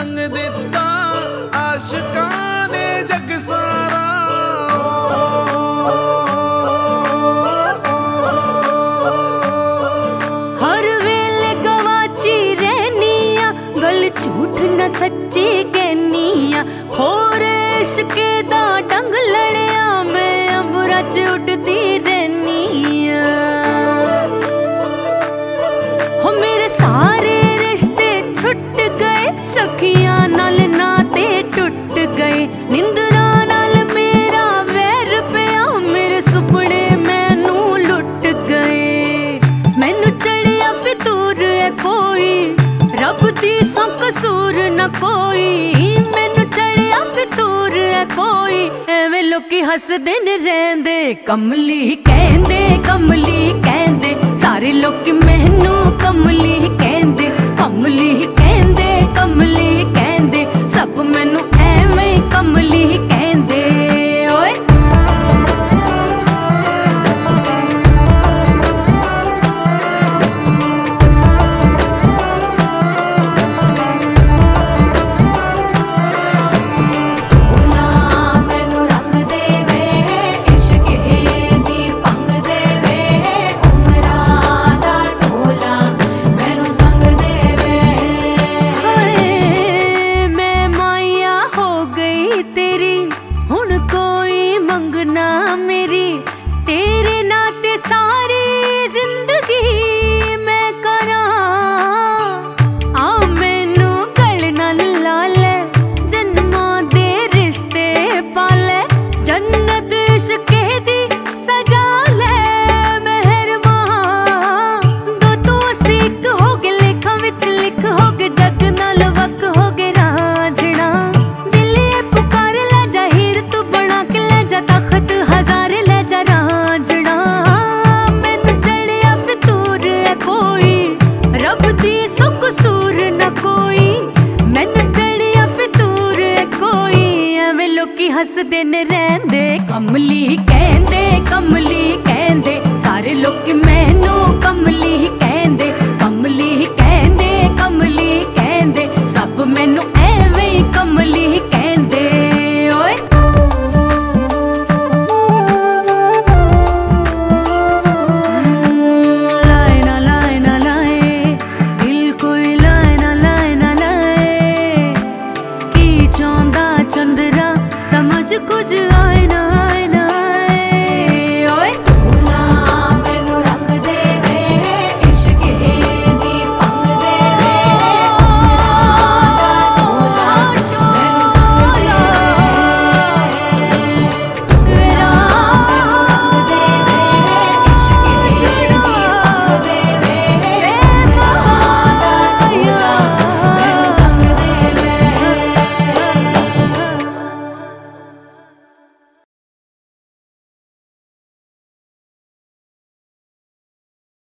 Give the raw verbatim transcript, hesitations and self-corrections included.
रंग दिता आशिकां ने जग सारा। हर वेले गवाची रहनिया गल झूठ न सच्ची कहनिया। होर इश्के दा डंग लड़िया मैं अंबरा च उड़दी रहनिया। हो मेरे सारे रिश्ते छुट गए सखियां नाल नाते टुट गए। निंदरा नाल मेरा वैर पिया मेरे सुपने मैनू लुट गए। मैनू चढ़िया फितूर है कोई रब दी सौ कसूर न कोई। मैनू चढ़िया फितूर है कोई एवें लोकी हसदे न रहिंदे। कमली कहंदे कमली कहंदे सारे लोकी मैनू कमली कहंदे। कमली कहंदे कमली कहंदे सब मैनू एवें कमली कहंदे। ओए मेरी तेरे नाते सारी जिंदगी मैं करा। आ मैनू गल नाल ला ले जन्मां दे रिश्ते पाले। जन्नत इश्के दी सजा ले मेहरमा। दो तू सिक हो गए लेखा विच लिख हो गए जग नाल वक हो गए रांझना। दिल ये पुकार ले जा हीर तू बना के ले जा तख्त हजार ले जा रांझना। मैनू चढ़िया फितूर है कोई रब दी सौ कसूर न कोई। मैनू चढ़िया फितूर है कोई एवें लोकी हसदे न रहिंदे। कमली